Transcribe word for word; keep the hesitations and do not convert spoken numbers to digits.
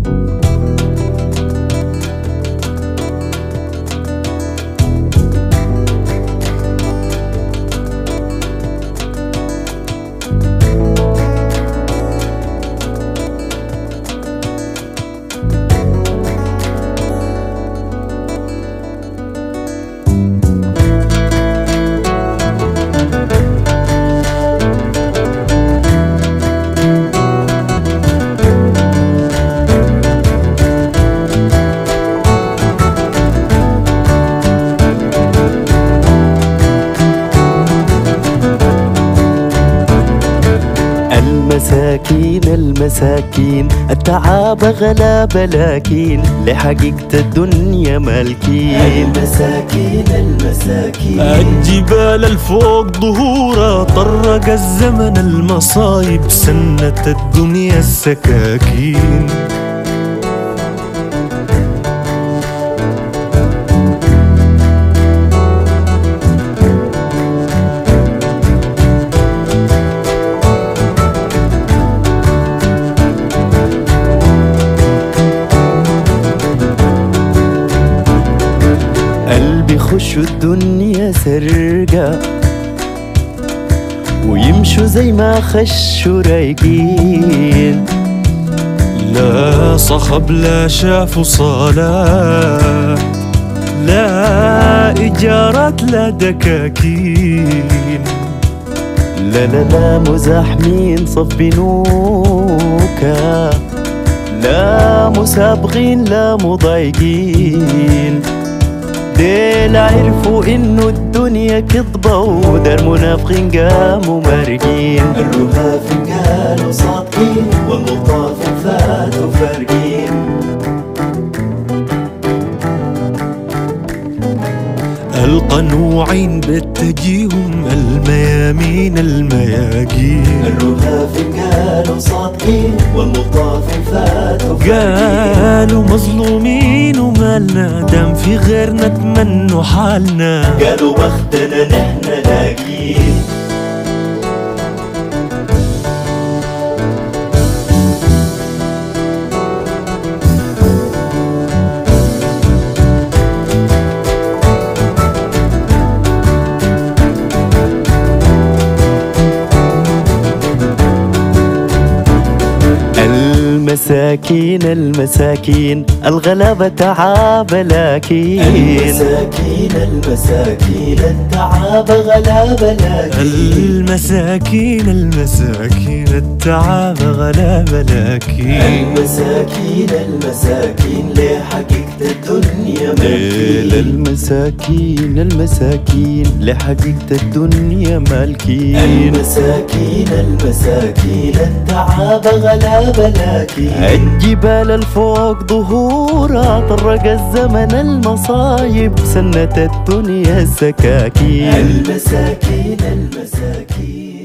المساكين المساكين التعب غلا بلاكين لحقيقة الدنيا مالكين. المساكين المساكين الجبال الفوق ظهورها طرق الزمن المصايب سنة الدنيا السكاكين. قلبي خشوا الدنيا سرقة ويمشوا زي ما خشوا رايقين. لا صخب لا شافوا صلاة لا إيجارات لا دكاكين. لا لا لا مزاحمين صف بنوكا لا مسابقين لا مضايقين. ديل عرفوا انو الدنيا كذبة ودار منافقين قاموا مارقين. الرهافين قالوا صادقين والمطافين فاتوا فارقين. القنوعين بتجيهم الميامين المياقين. الرهافين قالوا صادقين والمطافين فاتوا فارقين. قالوا مظلومين ومالنا دام في غيرنا تمنوا حالنا. قالوا بختنا نحن لاقين. المساكين المساكين الغلابة تعاب لكن. المساكين المساكين التعاب غلابة لكن. المساكين المساكين التعاب غلابة لكن. المساكين المساكين لحقيقة الدنيا مالكين. المساكين المساكين لحقيقة الدنيا مالكين. المساكين المساكين التعاب غلابة لكن. الجبال الفوق ظهورها طرق الزمن المصايب سنة الدنيا السكاكين. المساكين المساكين